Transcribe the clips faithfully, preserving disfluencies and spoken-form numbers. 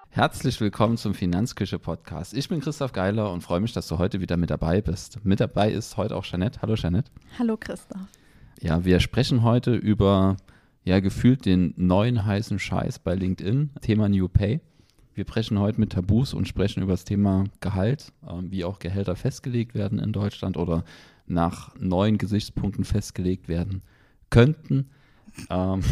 Herzlich willkommen zum Finanzküche-Podcast. Ich bin Christoph Geiler und freue mich, dass du heute wieder mit dabei bist. Mit dabei ist heute auch Jeanette. Hallo Jeanette. Hallo Christoph. Ja, wir sprechen heute über, ja, gefühlt den neuen heißen Scheiß bei LinkedIn, Thema New Pay. Wir sprechen heute mit Tabus und sprechen über das Thema Gehalt, äh, wie auch Gehälter festgelegt werden in Deutschland oder nach neuen Gesichtspunkten festgelegt werden könnten. Ähm,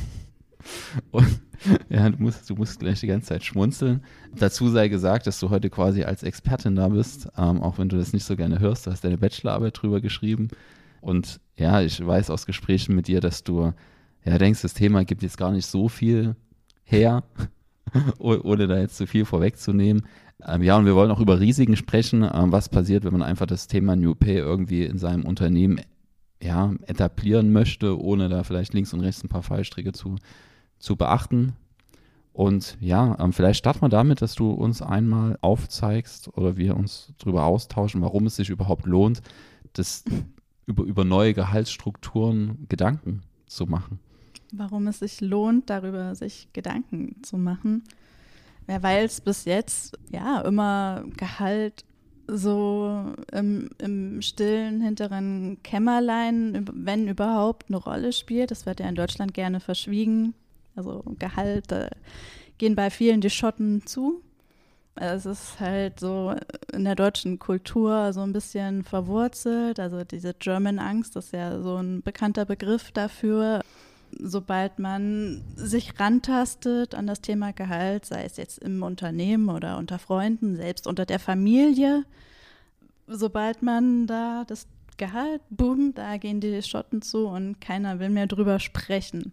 und ja, du musst, du musst gleich die ganze Zeit schmunzeln. Dazu sei gesagt, dass du heute quasi als Expertin da bist, ähm, auch wenn du das nicht so gerne hörst. Du hast deine Bachelorarbeit drüber geschrieben. Und ja, ich weiß aus Gesprächen mit dir, dass du ja denkst, das Thema gibt jetzt gar nicht so viel her, ohne da jetzt zu viel vorwegzunehmen. Ähm, ja, und wir wollen auch über Risiken sprechen, ähm, was passiert, wenn man einfach das Thema New Pay irgendwie in seinem Unternehmen ja, etablieren möchte, ohne da vielleicht links und rechts ein paar Fallstricke zu zu beachten. Und ja, ähm, vielleicht starten wir damit, dass du uns einmal aufzeigst oder wir uns darüber austauschen, warum es sich überhaupt lohnt, das über, über neue Gehaltsstrukturen Gedanken zu machen. Warum es sich lohnt, darüber sich Gedanken zu machen. Ja, weil es bis jetzt ja immer Gehalt so im, im stillen hinteren Kämmerlein, wenn überhaupt, eine Rolle spielt. Das wird ja in Deutschland gerne verschwiegen. Also Gehalt, da gehen bei vielen die Schotten zu. Es ist halt so in der deutschen Kultur so ein bisschen verwurzelt. Also diese German Angst ist ja so ein bekannter Begriff dafür. Sobald man sich rantastet an das Thema Gehalt, sei es jetzt im Unternehmen oder unter Freunden, selbst unter der Familie, sobald man da das Gehalt, boom, da gehen die Schotten zu und keiner will mehr drüber sprechen.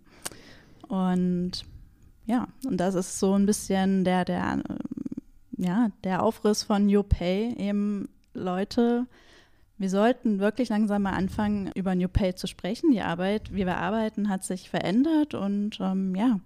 Und ja, und das ist so ein bisschen der, der, ja, der Aufriss von New Pay, eben Leute, wir sollten wirklich langsam mal anfangen, über New Pay zu sprechen. Die Arbeit, wie wir arbeiten, hat sich verändert und ähm, ja,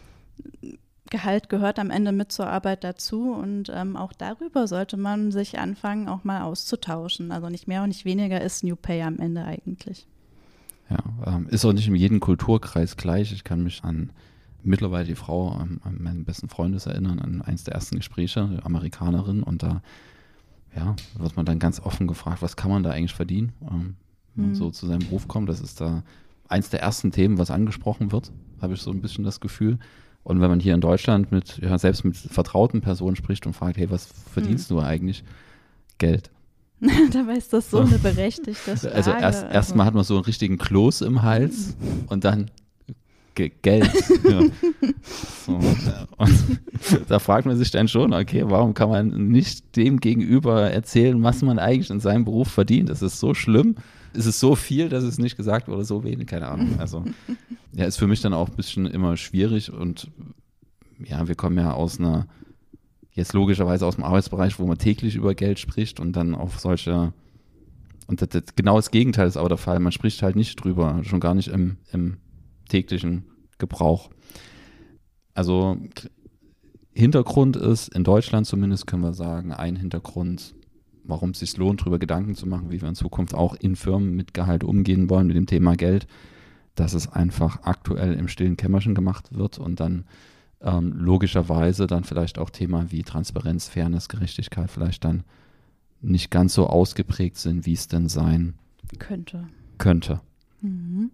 Gehalt gehört am Ende mit zur Arbeit dazu und ähm, auch darüber sollte man sich anfangen, auch mal auszutauschen. Also nicht mehr und nicht weniger ist New Pay am Ende eigentlich. Ja, ähm, ist auch nicht in jedem Kulturkreis gleich. Ich kann mich an mittlerweile die Frau ähm, an meinen besten Freundes erinnern, an eines der ersten Gespräche, eine Amerikanerin, und da ja, wird man dann ganz offen gefragt, was kann man da eigentlich verdienen, ähm, wenn man mhm. so zu seinem Beruf kommt. Das ist da eins der ersten Themen, was angesprochen wird, habe ich so ein bisschen das Gefühl. Und wenn man hier in Deutschland mit, ja, selbst mit vertrauten Personen spricht und fragt, hey, was verdienst mhm. du eigentlich? Geld. Dabei ist das so eine berechtigte Frage. Also erst also. erstmal hat man so einen richtigen Kloß im Hals und dann Ge- Geld. Ja. So, und da fragt man sich dann schon, okay, warum kann man nicht dem gegenüber erzählen, was man eigentlich in seinem Beruf verdient? Das ist so schlimm. Ist es so viel, dass es nicht gesagt wurde, so wenig? Keine Ahnung. Also ja, ist für mich dann auch ein bisschen immer schwierig und ja, wir kommen ja aus einer jetzt logischerweise aus dem Arbeitsbereich, wo man täglich über Geld spricht und dann auf solche, und das, das, genau das Gegenteil ist aber der Fall, man spricht halt nicht drüber, schon gar nicht im, im täglichen Gebrauch. Also Hintergrund ist, in Deutschland zumindest können wir sagen, ein Hintergrund, warum es sich lohnt, darüber Gedanken zu machen, wie wir in Zukunft auch in Firmen mit Gehalt umgehen wollen, mit dem Thema Geld, dass es einfach aktuell im stillen Kämmerchen gemacht wird und dann Ähm, logischerweise dann vielleicht auch Thema wie Transparenz, Fairness, Gerechtigkeit vielleicht dann nicht ganz so ausgeprägt sind, wie es denn sein könnte. könnte. Mhm.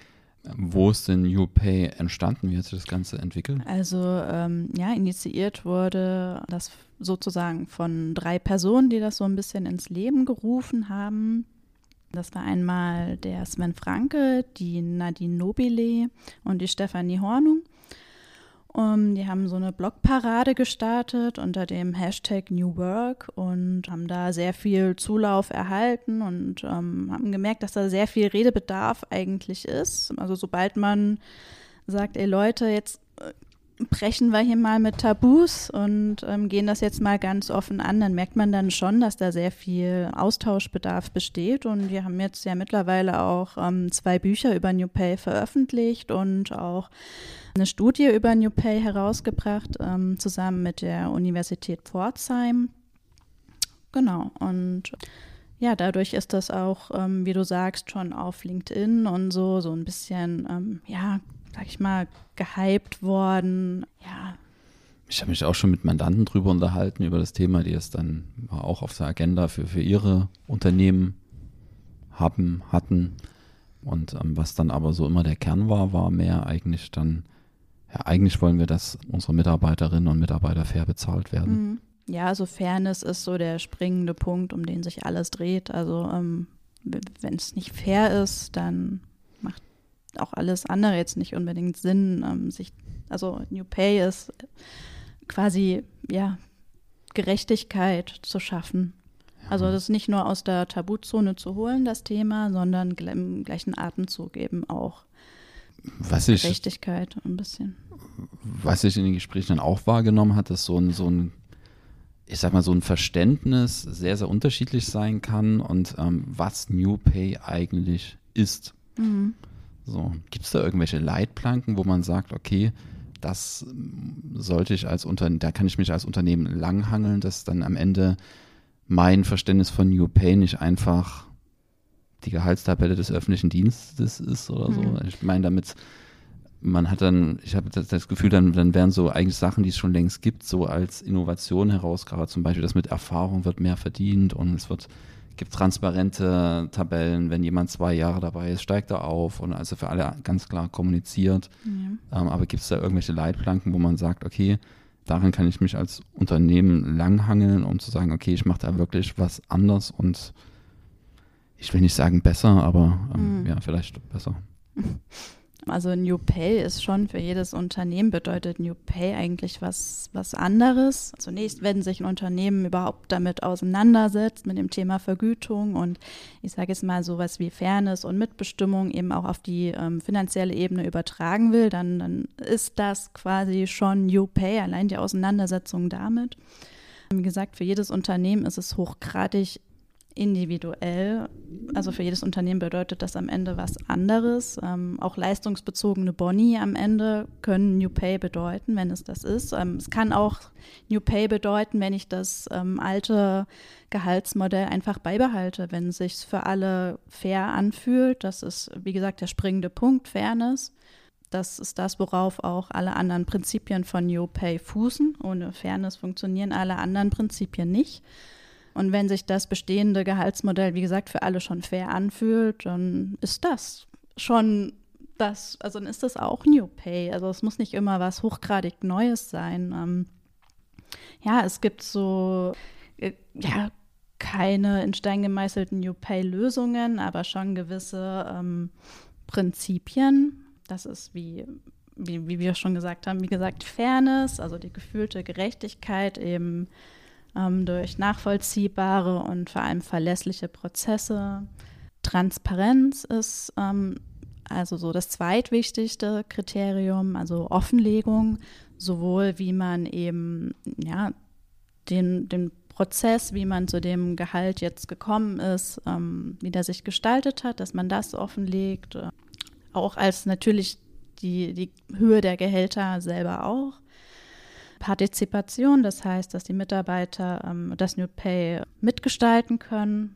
Wo ist denn New Pay entstanden? Wie hat sich das Ganze entwickelt? Also ähm, ja, initiiert wurde das sozusagen von drei Personen, die das so ein bisschen ins Leben gerufen haben. Das war einmal der Sven Franke, die Nadine Nobile und die Stefanie Hornung. Um, die haben so eine Blogparade gestartet unter dem Hashtag New Work und haben da sehr viel Zulauf erhalten und ähm, haben gemerkt, dass da sehr viel Redebedarf eigentlich ist. Also sobald man sagt, ey Leute, jetzt äh, brechen wir hier mal mit Tabus und ähm, gehen das jetzt mal ganz offen an, dann merkt man dann schon, dass da sehr viel Austauschbedarf besteht und wir haben jetzt ja mittlerweile auch ähm, zwei Bücher über New Pay veröffentlicht und auch eine Studie über New Pay herausgebracht, ähm, zusammen mit der Universität Pforzheim. Genau, und ja, dadurch ist das auch, ähm, wie du sagst, schon auf LinkedIn und so, so ein bisschen, ähm, ja, sag ich mal, gehypt worden. Ja, Ich habe mich auch schon mit Mandanten drüber unterhalten, über das Thema, die es dann auch auf der Agenda für, für ihre Unternehmen haben, hatten. Und ähm, was dann aber so immer der Kern war, war mehr eigentlich dann, ja, eigentlich wollen wir, dass unsere Mitarbeiterinnen und Mitarbeiter fair bezahlt werden. Ja, also Fairness ist so der springende Punkt, um den sich alles dreht. Also ähm, wenn es nicht fair ist, dann macht auch alles andere jetzt nicht unbedingt Sinn. Ähm, sich, also New Pay ist quasi, ja, Gerechtigkeit zu schaffen. Ja. Also das nicht nur aus der Tabuzone zu holen, das Thema, sondern im gleichen Atemzug eben auch was ich, Gerechtigkeit ein bisschen. Was ich in den Gesprächen dann auch wahrgenommen habe, ist so ein, so ein, ich sag mal, so ein Verständnis sehr, sehr unterschiedlich sein kann und ähm, was New Pay eigentlich ist. Mhm. So, gibt es da irgendwelche Leitplanken, wo man sagt, okay, das sollte ich als Unternehmen, da kann ich mich als Unternehmen langhangeln, dass dann am Ende mein Verständnis von New Pay nicht einfach die Gehaltstabelle des öffentlichen Dienstes ist oder so. Mhm. Ich meine damit, man hat dann, ich habe das, das Gefühl, dann, dann werden so eigentlich Sachen, die es schon längst gibt, so als Innovation herausgearbeitet, zum Beispiel das mit Erfahrung wird mehr verdient und es wird gibt transparente Tabellen, wenn jemand zwei Jahre dabei ist, steigt er auf und also für alle ganz klar kommuniziert. Ja. Ähm, aber gibt es da irgendwelche Leitplanken, wo man sagt, okay, daran kann ich mich als Unternehmen langhangeln, um zu sagen, okay, ich mache da wirklich was anders und ich will nicht sagen besser, aber ähm, mhm. ja, vielleicht besser. Also New Pay ist schon für jedes Unternehmen, bedeutet New Pay eigentlich was, was anderes. Zunächst, wenn sich ein Unternehmen überhaupt damit auseinandersetzt, mit dem Thema Vergütung und ich sage jetzt mal sowas wie Fairness und Mitbestimmung eben auch auf die ähm, finanzielle Ebene übertragen will, dann, dann ist das quasi schon New Pay, allein die Auseinandersetzung damit. Wie gesagt, für jedes Unternehmen ist es hochgradig individuell, also für jedes Unternehmen bedeutet das am Ende was anderes. Ähm, auch leistungsbezogene Boni am Ende können New Pay bedeuten, wenn es das ist. Ähm, es kann auch New Pay bedeuten, wenn ich das ähm, alte Gehaltsmodell einfach beibehalte, wenn es sich für alle fair anfühlt. Das ist, wie gesagt, der springende Punkt, Fairness. Das ist das, worauf auch alle anderen Prinzipien von New Pay fußen. Ohne Fairness funktionieren alle anderen Prinzipien nicht. Und wenn sich das bestehende Gehaltsmodell, wie gesagt, für alle schon fair anfühlt, dann ist das schon das, also dann ist das auch New Pay. Also es muss nicht immer was hochgradig Neues sein. Ähm, ja, es gibt so, äh, ja, keine in Stein gemeißelten New Pay-Lösungen, aber schon gewisse ähm, Prinzipien. Das ist wie, wie, wie wir schon gesagt haben, wie gesagt, Fairness, also die gefühlte Gerechtigkeit eben ähm, durch nachvollziehbare und vor allem verlässliche Prozesse. Transparenz ist ähm, also so das zweitwichtigste Kriterium, also Offenlegung, sowohl wie man eben ja, den, den Prozess, wie man zu dem Gehalt jetzt gekommen ist, ähm, wie der sich gestaltet hat, dass man das offenlegt, äh, auch als natürlich die, die Höhe der Gehälter selber auch. Partizipation, das heißt, dass die Mitarbeiter ähm, das New Pay mitgestalten können.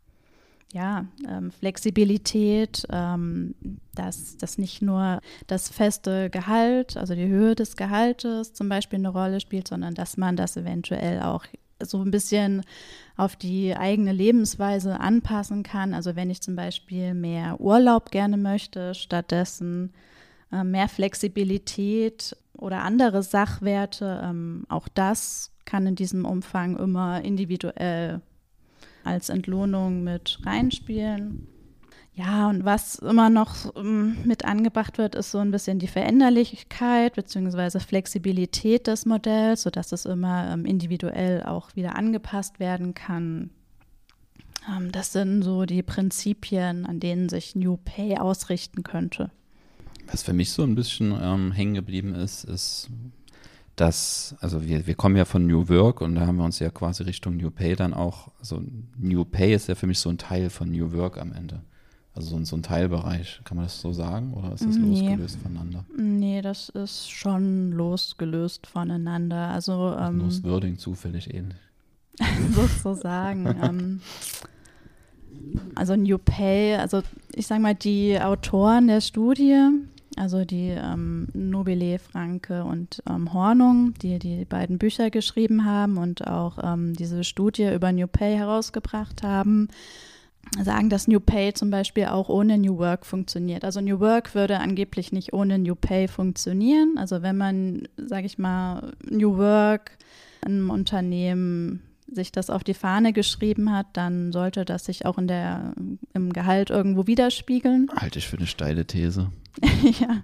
Ja, ähm, Flexibilität, ähm, dass, dass nicht nur das feste Gehalt, also die Höhe des Gehaltes zum Beispiel eine Rolle spielt, sondern dass man das eventuell auch so ein bisschen auf die eigene Lebensweise anpassen kann. Also wenn ich zum Beispiel mehr Urlaub gerne möchte, stattdessen äh, mehr Flexibilität oder andere Sachwerte, ähm, auch das kann in diesem Umfang immer individuell als Entlohnung mit reinspielen. Ja, und was immer noch um, mit angebracht wird, ist so ein bisschen die Veränderlichkeit bzw. Flexibilität des Modells, sodass es immer ähm, individuell auch wieder angepasst werden kann. Ähm, das sind so die Prinzipien, an denen sich New Pay ausrichten könnte. Was für mich so ein bisschen ähm, hängen geblieben ist, ist, dass, also wir, wir kommen ja von New Work und da haben wir uns ja quasi Richtung New Pay dann auch, also New Pay ist ja für mich so ein Teil von New Work am Ende. Also so ein, so ein Teilbereich, kann man das so sagen oder ist das nee. losgelöst voneinander? Nee, das ist schon losgelöst voneinander. Also ähm, nur das Wording zufällig ähnlich. sozusagen. ähm, also New Pay, also ich sage mal, die Autoren der Studie Also die ähm, Nobile, Franke und ähm, Hornung, die die beiden Bücher geschrieben haben und auch ähm, diese Studie über New Pay herausgebracht haben, sagen, dass New Pay zum Beispiel auch ohne New Work funktioniert. Also New Work würde angeblich nicht ohne New Pay funktionieren. Also wenn man, sage ich mal, New Work in einem Unternehmen sich das auf die Fahne geschrieben hat, dann sollte das sich auch in der, im Gehalt irgendwo widerspiegeln. Halte ich für eine steile These. Ja,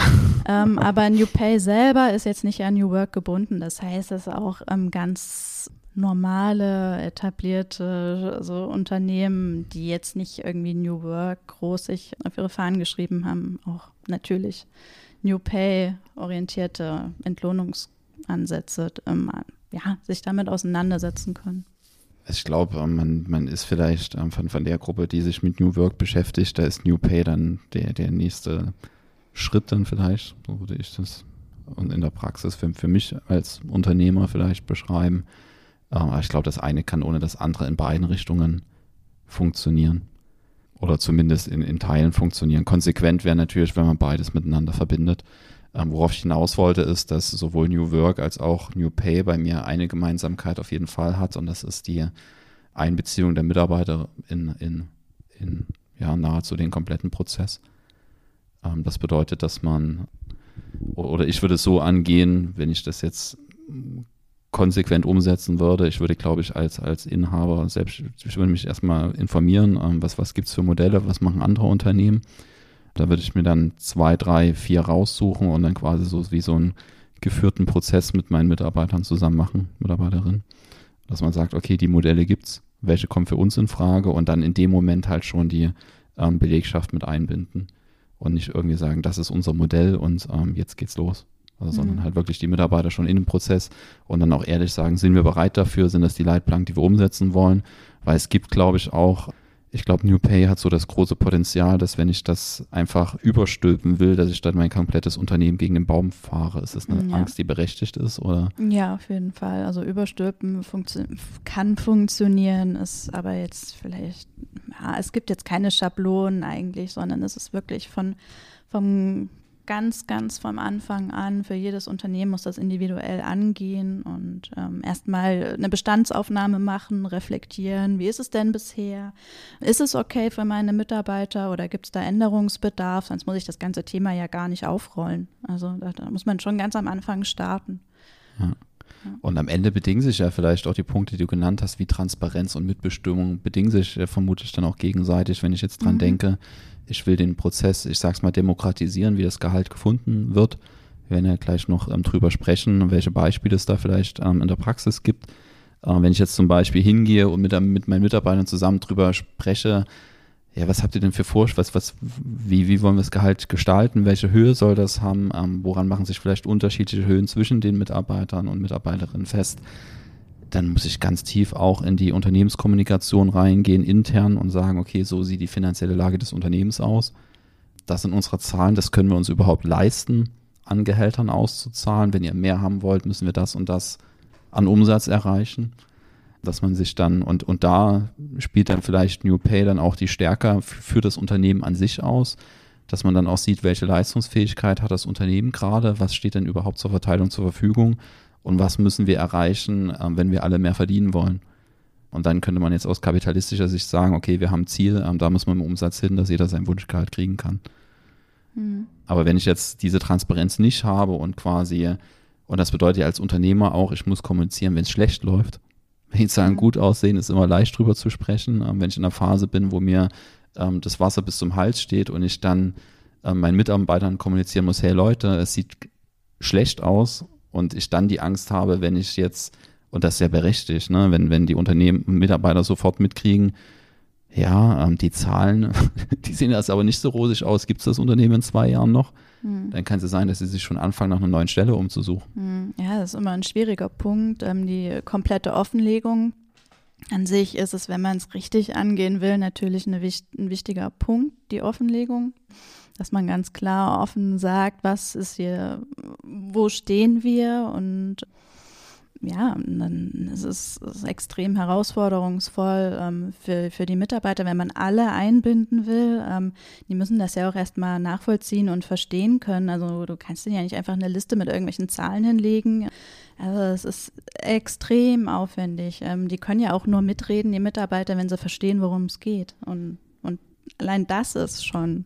ähm, aber New Pay selber ist jetzt nicht an New Work gebunden. Das heißt, es ist auch ähm, ganz normale, etablierte so Unternehmen, die jetzt nicht irgendwie New Work groß sich auf ihre Fahnen geschrieben haben, auch natürlich New Pay-orientierte Entlohnungsansätze ähm, ja, sich damit auseinandersetzen können. Ich glaube, man, man ist vielleicht von, von der Gruppe, die sich mit New Work beschäftigt, da ist New Pay dann der, der nächste Schritt dann vielleicht, so würde ich das und in der Praxis für, für mich als Unternehmer vielleicht beschreiben. Aber ich glaube, das eine kann ohne das andere in beiden Richtungen funktionieren. Oder zumindest in, in Teilen funktionieren. Konsequent wäre natürlich, wenn man beides miteinander verbindet. Ähm, worauf ich hinaus wollte, ist, dass sowohl New Work als auch New Pay bei mir eine Gemeinsamkeit auf jeden Fall hat. Und das ist die Einbeziehung der Mitarbeiter in, in, in ja, nahezu den kompletten Prozess. Ähm, das bedeutet, dass man, oder ich würde es so angehen, wenn ich das jetzt konsequent umsetzen würde. Ich würde, glaube ich, als, als Inhaber selbst, ich würde mich erstmal informieren, ähm, was, was gibt es für Modelle, was machen andere Unternehmen. Da würde ich mir dann zwei, drei, vier raussuchen und dann quasi so wie so einen geführten Prozess mit meinen Mitarbeitern zusammen machen, Mitarbeiterinnen. Dass man sagt, okay, die Modelle gibt's, welche kommen für uns in Frage und dann in dem Moment halt schon die ähm, Belegschaft mit einbinden und nicht irgendwie sagen, das ist unser Modell und ähm, jetzt geht's los. Also, sondern Mhm. halt wirklich die Mitarbeiter schon in dem Prozess und dann auch ehrlich sagen, sind wir bereit dafür, sind das die Leitplanken, die wir umsetzen wollen, weil es gibt, glaube ich, auch, ich glaube, New Pay hat so das große Potenzial, dass wenn ich das einfach überstülpen will, dass ich dann mein komplettes Unternehmen gegen den Baum fahre. Ist das eine Ja. Angst, die berechtigt ist, oder? Ja, auf jeden Fall. Also überstülpen funktio- kann funktionieren, ist aber jetzt vielleicht, ja, es gibt jetzt keine Schablonen eigentlich, sondern es ist wirklich von, vom ganz, ganz vom Anfang an, für jedes Unternehmen muss das individuell angehen und ähm, erstmal eine Bestandsaufnahme machen, reflektieren, wie ist es denn bisher? Ist es okay für meine Mitarbeiter oder gibt es da Änderungsbedarf? Sonst muss ich das ganze Thema ja gar nicht aufrollen. Also da, da muss man schon ganz am Anfang starten. Ja. Und am Ende bedingen sich ja vielleicht auch die Punkte, die du genannt hast, wie Transparenz und Mitbestimmung, bedingen sich ja vermutlich dann auch gegenseitig, wenn ich jetzt dran Mhm. denke, ich will den Prozess, ich sag's mal, demokratisieren, wie das Gehalt gefunden wird. Wir werden ja gleich noch ähm, drüber sprechen, welche Beispiele es da vielleicht ähm, in der Praxis gibt. Ähm, wenn ich jetzt zum Beispiel hingehe und mit, mit meinen Mitarbeitern zusammen drüber spreche, ja, was habt ihr denn für Vorschläge, was, was, wie, wie wollen wir das Gehalt gestalten, welche Höhe soll das haben, ähm, woran machen sich vielleicht unterschiedliche Höhen zwischen den Mitarbeitern und Mitarbeiterinnen fest, dann muss ich ganz tief auch in die Unternehmenskommunikation reingehen, intern und sagen, okay, so sieht die finanzielle Lage des Unternehmens aus. Das sind unsere Zahlen, das können wir uns überhaupt leisten, an Gehältern auszuzahlen. Wenn ihr mehr haben wollt, müssen wir das und das an Umsatz erreichen. Dass man sich dann, und, und da spielt dann vielleicht New Pay dann auch die Stärke für, für das Unternehmen an sich aus, dass man dann auch sieht, welche Leistungsfähigkeit hat das Unternehmen gerade, was steht denn überhaupt zur Verteilung zur Verfügung und was müssen wir erreichen, äh, wenn wir alle mehr verdienen wollen. Und dann könnte man jetzt aus kapitalistischer Sicht sagen, okay, wir haben ein Ziel, äh, da muss man im Umsatz hin, dass jeder sein Wunschgehalt kriegen kann. Mhm. Aber wenn ich jetzt diese Transparenz nicht habe und quasi, und das bedeutet ja als Unternehmer auch, ich muss kommunizieren, wenn es schlecht läuft. Wenn die Zahlen Mhm. gut aussehen, ist immer leicht drüber zu sprechen. Ähm, wenn ich in einer Phase bin, wo mir ähm, das Wasser bis zum Hals steht und ich dann ähm, meinen Mitarbeitern kommunizieren muss, hey Leute, es sieht schlecht aus und ich dann die Angst habe, wenn ich jetzt, und das ist ja berechtigt, ne, wenn, wenn die Unternehmen und Mitarbeiter sofort mitkriegen, ja, ähm, die Zahlen, die sehen jetzt aber nicht so rosig aus, gibt es das Unternehmen in zwei Jahren noch? Mhm. Dann kann es sein, dass sie sich schon anfangen, nach einer neuen Stelle umzusuchen. Mhm. Ja, das ist immer ein schwieriger Punkt, ähm, die komplette Offenlegung. An sich ist es, wenn man es richtig angehen will, natürlich eine, ein wichtiger Punkt, die Offenlegung. Dass man ganz klar offen sagt, was ist hier, wo stehen wir und ja, dann ist es ist extrem herausforderungsvoll ähm, für, für die Mitarbeiter, wenn man alle einbinden will. Ähm, die müssen das ja auch erstmal nachvollziehen und verstehen können. Also du kannst denen ja nicht einfach eine Liste mit irgendwelchen Zahlen hinlegen. Also es ist extrem aufwendig. Ähm, die können ja auch nur mitreden, die Mitarbeiter, wenn sie verstehen, worum es geht. Und, und allein das ist schon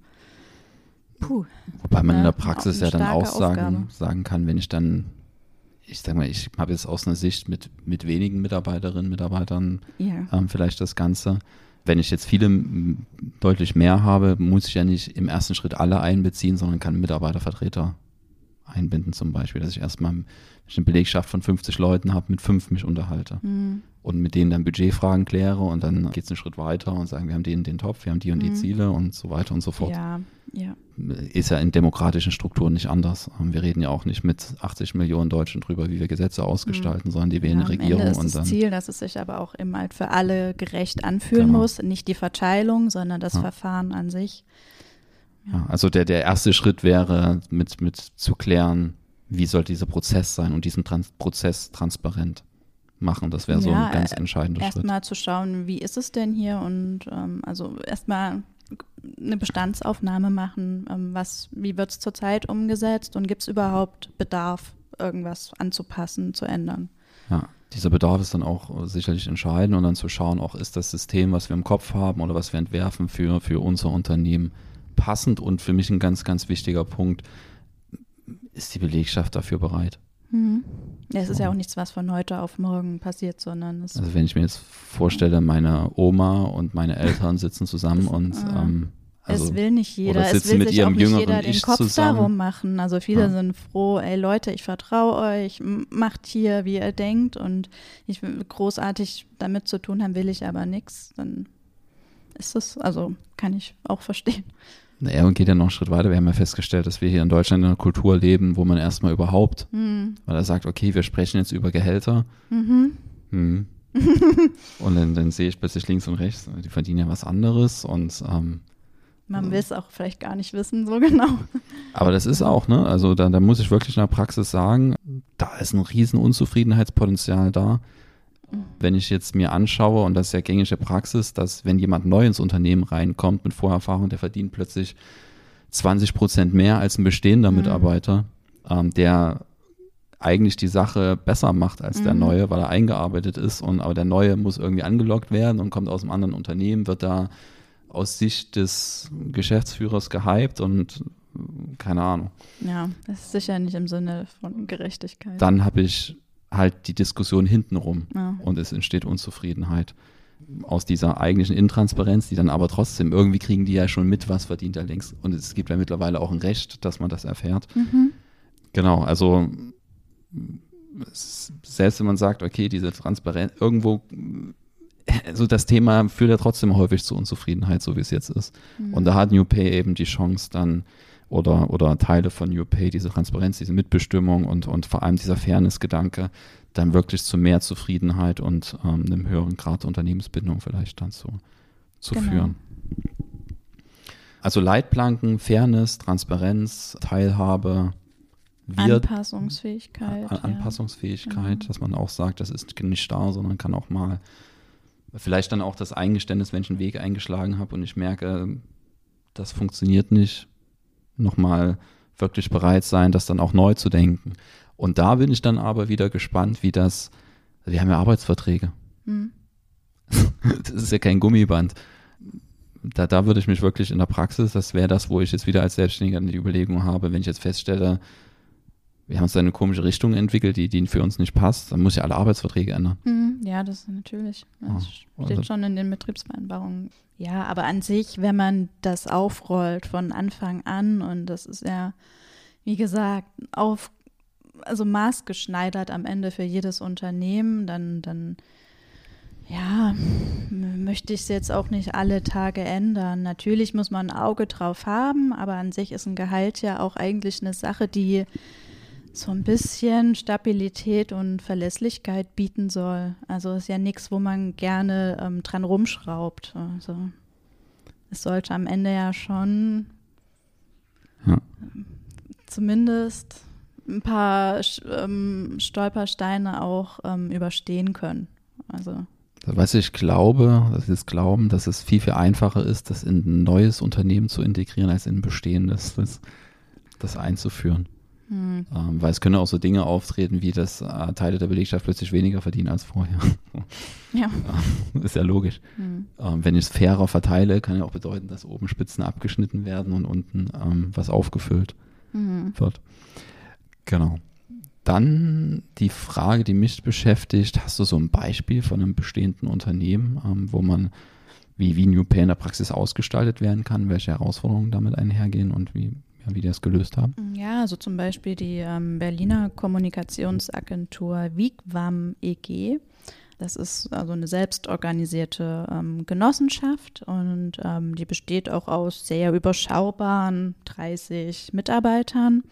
puh. Wobei man Ja, in der Praxis eine ja dann auch starke sagen, Aufgabe. sagen kann, wenn ich dann, ich sag mal, ich habe jetzt aus einer Sicht mit, mit wenigen Mitarbeiterinnen, Mitarbeitern Ja. ähm, vielleicht das Ganze. Wenn ich jetzt viele m, deutlich mehr habe, muss ich ja nicht im ersten Schritt alle einbeziehen, sondern kann Mitarbeitervertreter einbinden zum Beispiel, dass ich erstmal, wenn ich eine Belegschaft von fünfzig Leuten habe, mit fünf mich unterhalte Mhm. und mit denen dann Budgetfragen kläre und dann geht es einen Schritt weiter und sagen, wir haben den den Topf, wir haben die und die Mhm. Ziele und so weiter und so fort. Ja, ja. Ist ja in demokratischen Strukturen nicht anders. Wir reden ja auch nicht mit achtzig Millionen Deutschen drüber, wie wir Gesetze ausgestalten, Mhm. sondern die wählen Ja, eine am Regierung Ende ist und das dann. Ziel, dass es sich aber auch eben halt für alle gerecht anfühlen Genau. muss. Nicht die Verteilung, sondern das Ja. Verfahren an sich. Ja, also der, der erste Schritt wäre, mit, mit zu klären, wie soll dieser Prozess sein und diesen Trans- Prozess transparent machen. Das wäre so Ja, ein ganz entscheidender Schritt. Erstmal zu schauen, wie ist es denn hier und ähm, also erstmal eine Bestandsaufnahme machen, ähm, was, wie wird es zurzeit umgesetzt und gibt es überhaupt Bedarf, irgendwas anzupassen, zu ändern? Ja, dieser Bedarf ist dann auch sicherlich entscheidend und dann zu schauen, auch ist das System, was wir im Kopf haben oder was wir entwerfen für, für unser Unternehmen passend und für mich ein ganz, ganz wichtiger Punkt, ist die Belegschaft dafür bereit? Mhm. Ja, es ist ja auch nichts, was von heute auf morgen passiert, sondern es Also wenn ich mir jetzt vorstelle, meine Oma und meine Eltern sitzen zusammen Das- und ah. ähm, also, es will nicht jeder, oder es sitzen will mit sich ihrem auch nicht jüngeren jeder den Ich Kopf zusammen. darum machen. Also viele Ja. sind froh, ey Leute, ich vertraue euch, m- macht hier, wie ihr denkt und ich will großartig damit zu tun haben, will ich aber nichts. Dann ist es, also kann ich auch verstehen. Er geht ja noch einen Schritt weiter. Wir haben ja festgestellt, dass wir hier in Deutschland in einer Kultur leben, wo man erstmal überhaupt, Hm. weil er sagt, okay, wir sprechen jetzt über Gehälter. Mhm. Hm. Und dann, dann sehe ich plötzlich links und rechts, die verdienen ja was anderes und ähm, Man Ja. will es auch vielleicht gar nicht wissen, so genau. aber das ist auch, ne, also da, da muss ich wirklich in der Praxis sagen, da ist ein riesen Unzufriedenheitspotenzial da. Wenn ich jetzt mir anschaue, und das ist ja gängige Praxis, dass wenn jemand neu ins Unternehmen reinkommt mit Vorerfahrung, der verdient plötzlich zwanzig Prozent mehr als ein bestehender Mhm. Mitarbeiter, ähm, der eigentlich die Sache besser macht als der Mhm. Neue, weil er eingearbeitet ist, und aber der Neue muss irgendwie angelockt werden und kommt aus einem anderen Unternehmen, wird da aus Sicht des Geschäftsführers gehypt und äh, keine Ahnung. Ja, das ist sicher nicht im Sinne von Gerechtigkeit. Dann habe ich halt die Diskussion hintenrum Ja. und es entsteht Unzufriedenheit aus dieser eigentlichen Intransparenz, die dann aber trotzdem, irgendwie kriegen die ja schon mit, was verdient er längst. Und es gibt ja mittlerweile auch ein Recht, dass man das erfährt. Mhm. Genau, also s- selbst wenn man sagt, okay, diese Transparenz, irgendwo, also das Thema führt ja trotzdem häufig zu Unzufriedenheit, so wie es jetzt ist. Mhm. Und da hat New Pay eben die Chance dann, oder, oder Teile von New Pay, diese Transparenz, diese Mitbestimmung und, und vor allem dieser Fairness-Gedanke, dann wirklich zu mehr Zufriedenheit und ähm, einem höheren Grad der Unternehmensbindung vielleicht dann zu, zu Genau. führen. Also Leitplanken, Fairness, Transparenz, Teilhabe, wir, Anpassungsfähigkeit. An ja. Anpassungsfähigkeit, Genau. dass man auch sagt, das ist nicht starr, sondern kann auch mal vielleicht dann auch das Eingeständnis, wenn ich einen Weg eingeschlagen habe und ich merke, das funktioniert nicht, nochmal wirklich bereit sein, das dann auch neu zu denken. Und da bin ich dann aber wieder gespannt, wie das, wir haben ja Arbeitsverträge. Mhm. Das ist ja kein Gummiband. Da, da würde ich mich wirklich in der Praxis, das wäre das, wo ich jetzt wieder als Selbstständiger die Überlegung habe, wenn ich jetzt feststelle, wir haben uns da eine komische Richtung entwickelt, die, die für uns nicht passt, dann muss ich alle Arbeitsverträge ändern. Mhm. Ja, das ist natürlich. Das Ja, steht also- schon in den Betriebsvereinbarungen. Ja, aber an sich, wenn man das aufrollt von Anfang an und das ist ja, wie gesagt, auf, also maßgeschneidert am Ende für jedes Unternehmen, dann, dann ja, m- möchte ich es jetzt auch nicht alle Tage ändern. Natürlich muss man ein Auge drauf haben, aber an sich ist ein Gehalt ja auch eigentlich eine Sache, die so ein bisschen Stabilität und Verlässlichkeit bieten soll. Also ist ja nichts, wo man gerne ähm, dran rumschraubt. Also es sollte am Ende ja schon Ja. zumindest ein paar ähm, Stolpersteine auch ähm, überstehen können. Also Was ich glaube, das ist Glauben, dass es viel, viel einfacher ist, das in ein neues Unternehmen zu integrieren, als in ein bestehendes, das, das einzuführen. Hm. Ähm, weil es können auch so Dinge auftreten, wie dass äh, Teile der Belegschaft plötzlich weniger verdienen als vorher. Ja. Ähm, ist ja logisch. Hm. Ähm, wenn ich es fairer verteile, kann ja auch bedeuten, dass oben Spitzen abgeschnitten werden und unten ähm, was aufgefüllt hm. wird. Genau. Dann die Frage, die mich beschäftigt, hast du so ein Beispiel von einem bestehenden Unternehmen, ähm, wo man, wie, wie New Pay in der Praxis ausgestaltet werden kann, welche Herausforderungen damit einhergehen und wie, ja, wie die das gelöst haben? Ja, also zum Beispiel die ähm, Berliner Kommunikationsagentur Wigwam E G. Das ist also eine selbstorganisierte ähm, Genossenschaft und ähm, die besteht auch aus sehr überschaubaren dreißig Mitarbeitern.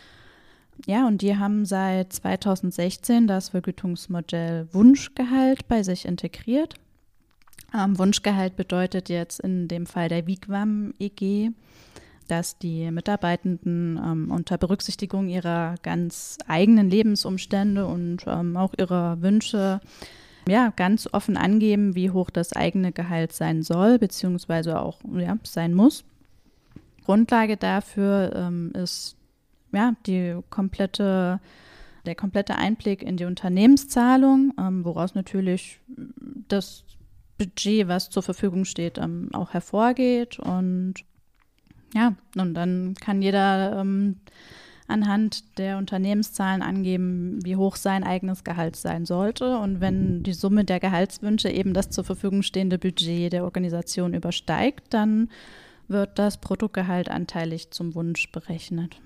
Ja, und die haben seit zweitausendsechzehn das Vergütungsmodell Wunschgehalt bei sich integriert. Ähm, Wunschgehalt bedeutet jetzt in dem Fall der Wigwam E G, dass die Mitarbeitenden ähm, unter Berücksichtigung ihrer ganz eigenen Lebensumstände und ähm, auch ihrer Wünsche ja, ganz offen angeben, wie hoch das eigene Gehalt sein soll, beziehungsweise auch ja, sein muss. Grundlage dafür ähm, ist ja, die komplette, der komplette Einblick in die Unternehmenszahlung, ähm, woraus natürlich das Budget, was zur Verfügung steht, ähm, auch hervorgeht. Und ja, und dann kann jeder ähm, anhand der Unternehmenszahlen angeben, wie hoch sein eigenes Gehalt sein sollte. Und wenn die Summe der Gehaltswünsche eben das zur Verfügung stehende Budget der Organisation übersteigt, dann wird das Bruttogehalt anteilig zum Wunsch berechnet.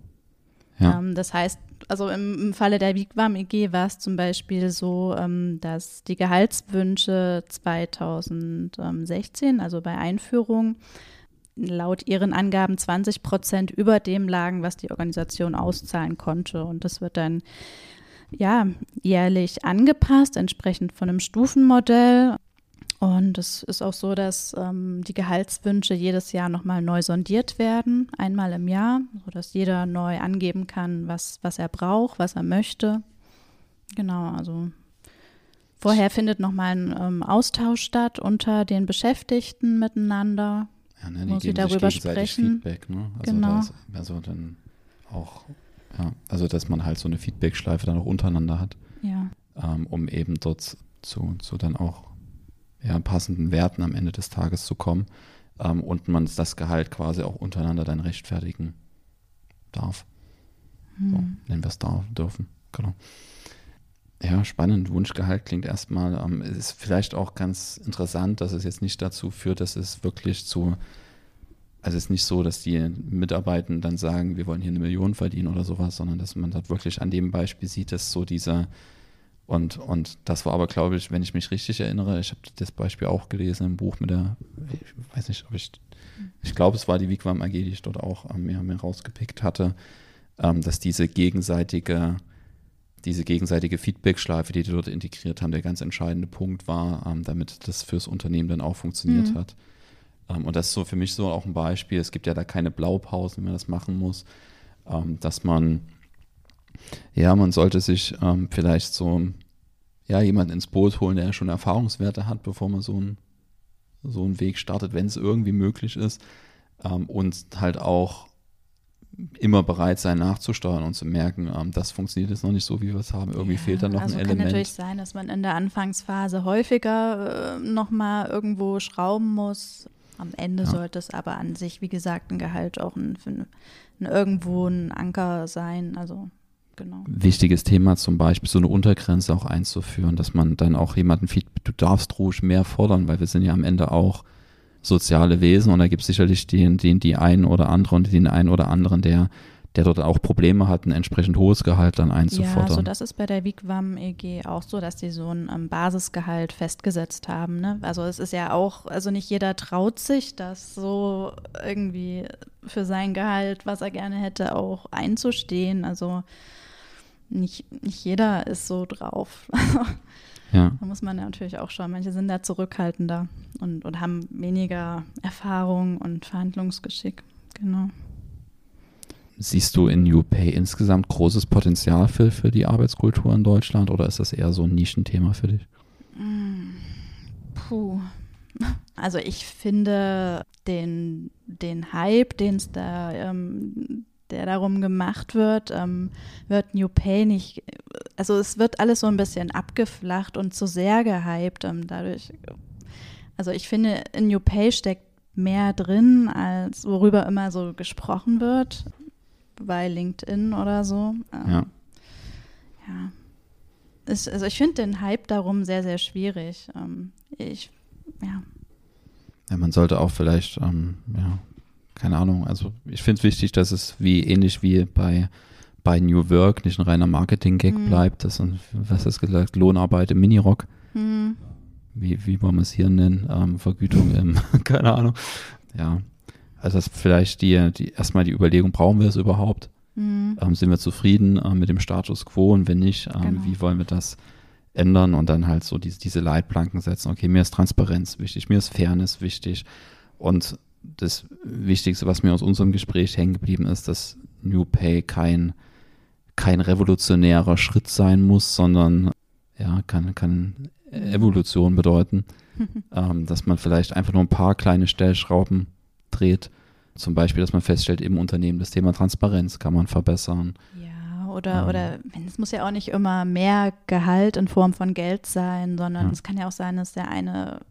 Ja. Ähm, das heißt, also im, im Falle der Wigwam E G war es zum Beispiel so, ähm, dass die Gehaltswünsche zweitausendsechzehn, also bei Einführung, laut ihren Angaben zwanzig Prozent über dem lagen, was die Organisation auszahlen konnte. Und das wird dann ja jährlich angepasst, entsprechend von einem Stufenmodell. Und es ist auch so, dass ähm, die Gehaltswünsche jedes Jahr nochmal neu sondiert werden, einmal im Jahr, sodass jeder neu angeben kann, was, was er braucht, was er möchte. Genau, also vorher findet nochmal ein ähm, Austausch statt unter den Beschäftigten miteinander, ja, ne, die wo sie darüber sprechen. Feedback, ne? Also genau. Da ist, also dann auch, ja, also dass man halt so eine Feedback-Schleife dann auch untereinander hat, ja. ähm, um eben dort zu, zu dann auch ja, passenden Werten am Ende des Tages zu kommen ähm, und man das Gehalt quasi auch untereinander dann rechtfertigen darf. Hm. So, nennen wir es da dürfen. Genau. Ja, spannend. Wunschgehalt klingt erstmal, ähm, es ist vielleicht auch ganz interessant, dass es jetzt nicht dazu führt, dass es wirklich zu, also es ist nicht so, dass die Mitarbeitenden dann sagen, wir wollen hier eine Million verdienen oder sowas, sondern dass man das wirklich an dem Beispiel sieht, dass so dieser Und, und das war aber, glaube ich, wenn ich mich richtig erinnere, ich habe das Beispiel auch gelesen im Buch mit der, ich weiß nicht, ob ich, ich glaube, es war die Wigwam A G, die ich dort auch ähm, mehr, mehr rausgepickt hatte, ähm, dass diese gegenseitige, diese gegenseitige Feedback-Schleife, die die dort integriert haben, der ganz entscheidende Punkt war, ähm, damit das fürs Unternehmen dann auch funktioniert mhm. hat. Ähm, und das ist so für mich so auch ein Beispiel, es gibt ja da keine Blaupausen, wenn man das machen muss, ähm, dass man Ja, man sollte sich ähm, vielleicht so ja, jemanden ins Boot holen, der schon Erfahrungswerte hat, bevor man so, ein, so einen Weg startet, wenn es irgendwie möglich ist. Ähm, und halt auch immer bereit sein, nachzusteuern und zu merken, ähm, das funktioniert jetzt noch nicht so, wie wir es haben. Irgendwie ja, fehlt da noch also ein kann Element. Kann natürlich sein, dass man in der Anfangsphase häufiger äh, nochmal irgendwo schrauben muss. Am Ende ja. sollte es aber an sich, wie gesagt, ein Gehalt auch ein, ein, ein irgendwo ein Anker sein, also genau. Wichtiges Thema zum Beispiel, so eine Untergrenze auch einzuführen, dass man dann auch jemanden Feedback, du darfst ruhig mehr fordern, weil wir sind ja am Ende auch soziale Wesen und da gibt es sicherlich den, den, die einen oder andere und den einen oder anderen, der, der dort auch Probleme hat, ein entsprechend hohes Gehalt dann einzufordern. Ja, so das ist bei der Wigwam E G auch so, dass die so ein um, Basisgehalt festgesetzt haben. Ne? Also es ist ja auch, also nicht jeder traut sich, das so irgendwie für sein Gehalt, was er gerne hätte, auch einzustehen. Also Nicht, nicht jeder ist so drauf. Ja. Da muss man natürlich auch schauen. Manche sind da zurückhaltender und, und haben weniger Erfahrung und Verhandlungsgeschick. Genau. Siehst du in New Pay insgesamt großes Potenzial für, für die Arbeitskultur in Deutschland oder ist das eher so ein Nischenthema für dich? Puh. Also ich finde den, den Hype, den es da, ähm, der darum gemacht wird, ähm, wird New Pay nicht, also es wird alles so ein bisschen abgeflacht und zu sehr gehypt. Ähm, dadurch, also ich finde, in New Pay steckt mehr drin, als worüber immer so gesprochen wird, bei LinkedIn oder so. Ähm, Ja. Ja. Es, also ich finde den Hype darum sehr, sehr schwierig. Ähm, ich, ja. Ja, man sollte auch vielleicht, ähm, ja, keine Ahnung, also ich finde es wichtig, dass es wie ähnlich wie bei, bei New Work nicht ein reiner Marketing-Gag Hm. bleibt. Das ist, was hast du gesagt, Lohnarbeit im Minirock. Hm. Wie, wie wollen wir es hier nennen? Ähm, Vergütung im, keine Ahnung. Ja, also das vielleicht die, die erstmal die Überlegung, brauchen wir es überhaupt? Hm. Ähm, sind wir zufrieden äh, mit dem Status quo und wenn nicht, ähm, Genau. wie wollen wir das ändern und dann halt so diese, diese Leitplanken setzen. Okay, mir ist Transparenz wichtig, mir ist Fairness wichtig und das Wichtigste, was mir aus unserem Gespräch hängen geblieben ist, dass New Pay kein, kein revolutionärer Schritt sein muss, sondern ja, kann, kann Evolution bedeuten, ähm, dass man vielleicht einfach nur ein paar kleine Stellschrauben dreht. Zum Beispiel, dass man feststellt, im Unternehmen das Thema Transparenz kann man verbessern. Ja, oder, Ähm. oder wenn, es muss ja auch nicht immer mehr Gehalt in Form von Geld sein, sondern Ja. es kann ja auch sein, dass der eine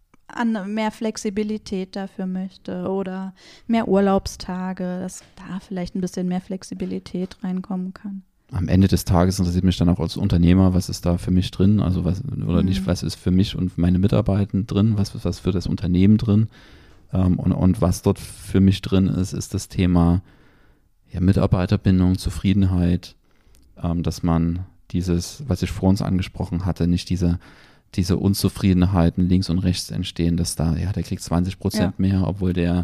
an mehr Flexibilität dafür möchte oder mehr Urlaubstage, dass da vielleicht ein bisschen mehr Flexibilität reinkommen kann. Am Ende des Tages interessiert mich dann auch als Unternehmer, was ist da für mich drin, also was, oder Mhm. nicht, was ist für mich und meine Mitarbeiter drin, was ist was für das Unternehmen drin, ähm, und, und was dort für mich drin ist, ist das Thema ja, Mitarbeiterbindung, Zufriedenheit, ähm, dass man dieses, was ich vor uns angesprochen hatte, nicht diese, diese Unzufriedenheiten links und rechts entstehen, dass da, ja, der kriegt zwanzig Prozent Ja. mehr, obwohl der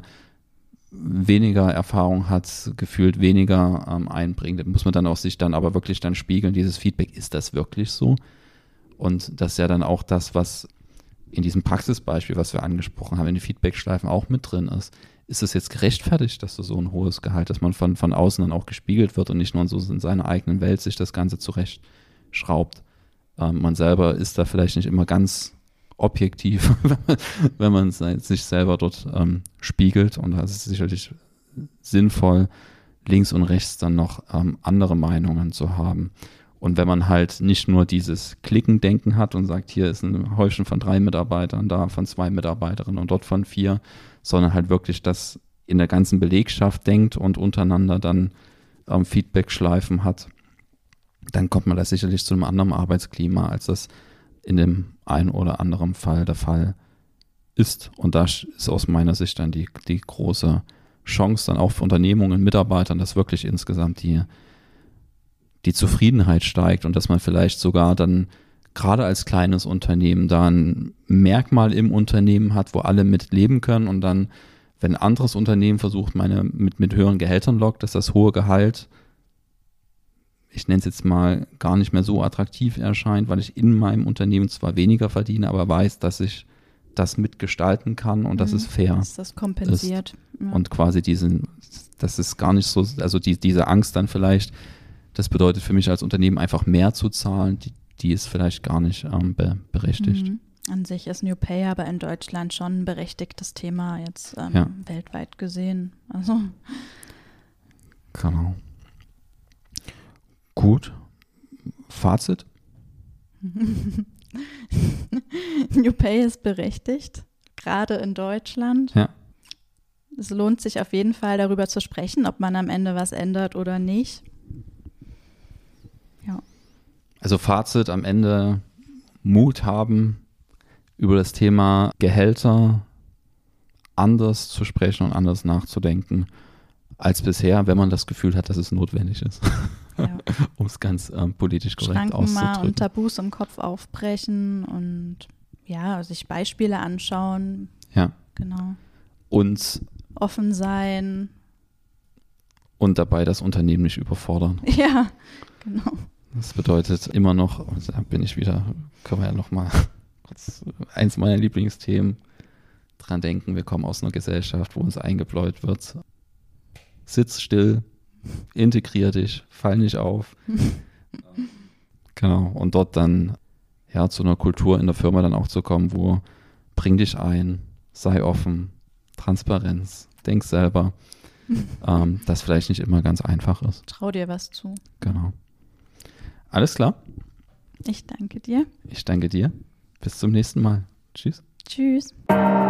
weniger Erfahrung hat, gefühlt weniger ähm, einbringt. Da muss man dann auch sich dann aber wirklich dann spiegeln, dieses Feedback, ist das wirklich so? Und das ist ja dann auch das, was in diesem Praxisbeispiel, was wir angesprochen haben, in den Feedbackschleifen auch mit drin ist. Ist es jetzt gerechtfertigt, dass du so ein hohes Gehalt, dass man von, von außen dann auch gespiegelt wird und nicht nur so in seiner eigenen Welt sich das Ganze zurechtschraubt? Ähm, man selber ist da vielleicht nicht immer ganz objektiv, wenn man sich selber dort ähm, spiegelt. Und da ist es sicherlich sinnvoll, links und rechts dann noch ähm, andere Meinungen zu haben. Und wenn man halt nicht nur dieses Klickendenken hat und sagt, hier ist ein Häufchen von drei Mitarbeitern, da von zwei Mitarbeiterinnen und dort von vier, sondern halt wirklich das in der ganzen Belegschaft denkt und untereinander dann ähm, Feedback-Schleifen hat, dann kommt man da sicherlich zu einem anderen Arbeitsklima, als das in dem einen oder anderen Fall der Fall ist. Und da ist aus meiner Sicht dann die, die große Chance dann auch für Unternehmungen, Mitarbeitern, dass wirklich insgesamt die, die Zufriedenheit steigt und dass man vielleicht sogar dann gerade als kleines Unternehmen da ein Merkmal im Unternehmen hat, wo alle mit leben können und dann, wenn ein anderes Unternehmen versucht, meine mit, mit höheren Gehältern lockt, dass das hohe Gehalt, ich nenne es jetzt mal, gar nicht mehr so attraktiv erscheint, weil ich in meinem Unternehmen zwar weniger verdiene, aber weiß, dass ich das mitgestalten kann und dass Mhm. es fair Dass das kompensiert. Ja. und quasi diesen, das ist gar nicht so, also die, diese Angst dann vielleicht, das bedeutet für mich als Unternehmen einfach mehr zu zahlen, die, die ist vielleicht gar nicht ähm, be, berechtigt. Mhm. An sich ist New Pay aber in Deutschland schon ein berechtigtes Thema jetzt ähm, Ja. weltweit gesehen. Also Genau. Gut. Fazit? New Pay ist berechtigt, gerade in Deutschland. Ja. Es lohnt sich auf jeden Fall darüber zu sprechen, ob man am Ende was ändert oder nicht. Ja. Also Fazit am Ende, Mut haben, über das Thema Gehälter anders zu sprechen und anders nachzudenken als bisher, wenn man das Gefühl hat, dass es notwendig ist. Ja. Um es ganz ähm, politisch korrekt Schranken mal auszudrücken. und Tabus im Kopf aufbrechen und ja, sich Beispiele anschauen. Ja. Genau. Und, Offen sein. und dabei das Unternehmen nicht überfordern. Ja, genau. Das bedeutet immer noch, also da bin ich wieder, können wir ja nochmal kurz eins meiner Lieblingsthemen dran denken, wir kommen aus einer Gesellschaft, wo uns eingebläut wird, sitz still, integrier dich, fall nicht auf. Genau, und dort dann ja zu einer Kultur in der Firma dann auch zu kommen, wo bring dich ein, sei offen, Transparenz, denk selber, ähm, das vielleicht nicht immer ganz einfach ist. Trau dir was zu. Genau. Alles klar. Ich danke dir. Ich danke dir. Bis zum nächsten Mal. Tschüss. Tschüss.